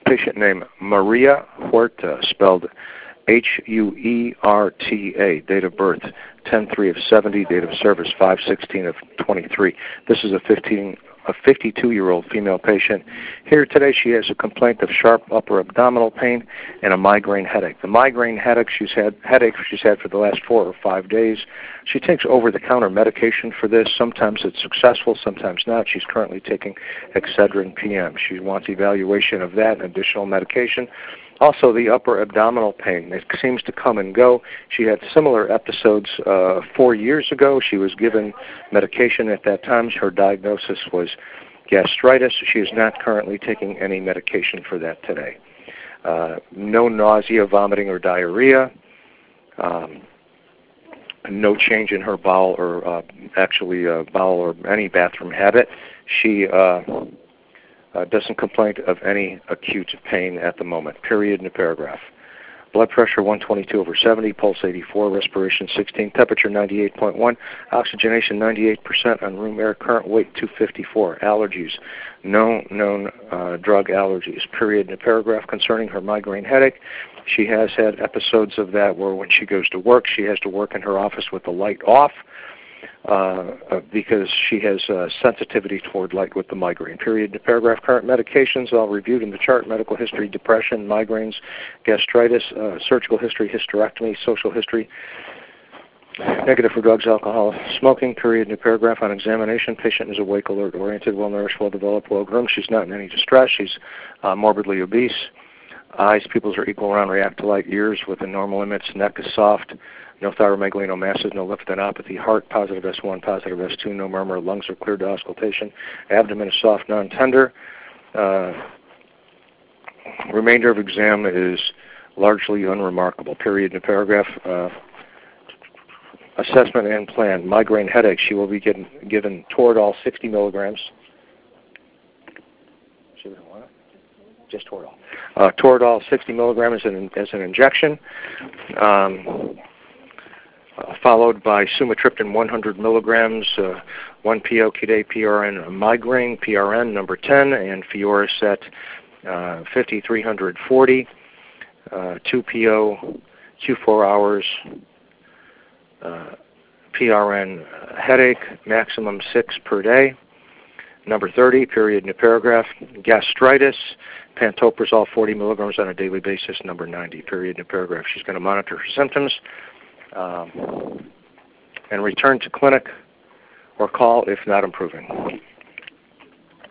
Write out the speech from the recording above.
Patient name Maria Huerta, spelled Huerta. Date of birth 10/3 of 70. Date of service 5/16 of 23. This is a 52-year-old female patient. Here today she has a complaint of sharp upper abdominal pain and a migraine headache. The migraine headache she's had for the last 4 or 5 days. She takes over-the-counter medication for this. Sometimes it's successful, sometimes not. She's currently taking Excedrin PM. She wants evaluation of that and additional medication. Also, the upper abdominal pain, it seems to come and go. She had similar episodes 4 years ago. She was given medication at that time. Her diagnosis was gastritis. She is not currently taking any medication for that today. No nausea, vomiting, or diarrhea. No change in her bowel or bowel or any bathroom habit. She doesn't complain of any acute pain at the moment. Period in the paragraph. Blood pressure 122/70, pulse 84, respiration 16, temperature 98.1, oxygenation 98% on room air, current weight 254. Allergies, no known drug allergies. Period in the paragraph. Concerning her migraine headache, she has had episodes of that where when she goes to work, she has to work in her office with the light off. Because she has sensitivity toward light with the migraine. Period. The paragraph. Current medications, all reviewed in the chart: medical history, depression, migraines, gastritis, surgical history, hysterectomy, social history, negative for drugs, alcohol, smoking. Period. In the paragraph. On examination, patient is awake, alert, oriented, well-nourished, well-developed, well-groomed. She's not in any distress. She's morbidly obese. Eyes, pupils are equal, round, react to light. Ears within normal limits. Neck is soft. No thyromegalinomasses, no lymphadenopathy. Heart, positive S1, positive S2, no murmur. Lungs are clear to auscultation. Abdomen is soft, non-tender. Remainder of exam is largely unremarkable. Period in the paragraph. Assessment and plan. Migraine headache. She will be given Toradol 60 milligrams. Just Toradol. Toradol 60 milligrams as an injection. Followed by sumatriptan 100 milligrams, 1 PO Qday PRN migraine, PRN number 10, and Fioricet 5340, 2 PO Q4 hours, PRN headache, maximum 6 per day. Number 30, period in the paragraph, gastritis, pantoprazole 40 milligrams on a daily basis, number 90, period in the paragraph. She's going to monitor her symptoms. And return to clinic or call if not improving.